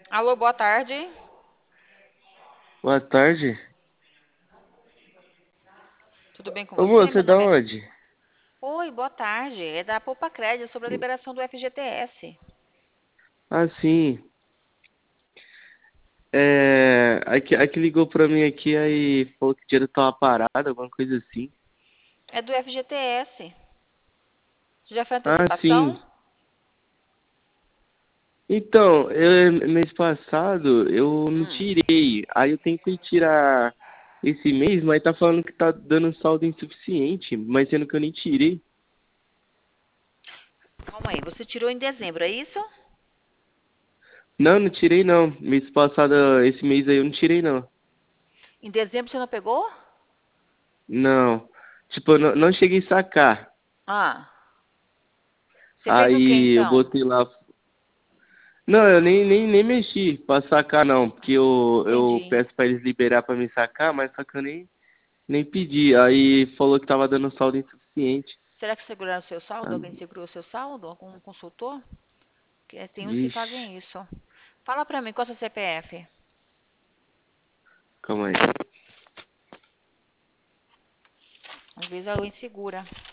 Alô, boa tarde. Boa tarde. Tudo bem com Ô, você? moça, você Meu é da nome é. onde? Oi, boa tarde. É da Poupa Crédito sobre a liberação do FGTS. Ah, sim. Aqui ligou pra mim aqui, aí falou que o dinheiro tava parado, alguma coisa assim. É do FGTS. Você já fez Ah, antecipação? sim. Então, mês passado eu não Hum. tirei. Aí eu tentei tirar esse mês, mas tá falando que tá dando saldo insuficiente, mas sendo que eu nem tirei. Calma aí, você tirou em dezembro, é isso? Não, não tirei não. Mês passado, esse mês aí eu não tirei não. Em dezembro você não pegou? Não. Tipo, eu não cheguei a sacar. Ah. Você fez o quê Aí eu então? botei lá. Não, eu nem mexi pra sacar não, porque eu Entendi. peço pra eles liberar pra me sacar, mas só que eu nem pedi. Aí falou que tava dando saldo insuficiente. Será que seguraram o seu saldo? Ah, Alguém segurou o seu saldo? Algum consultor? Porque tem uns que vixe, fazem isso. Fala pra mim, qual é o seu CPF? calma aí. Às vezes alguém segura.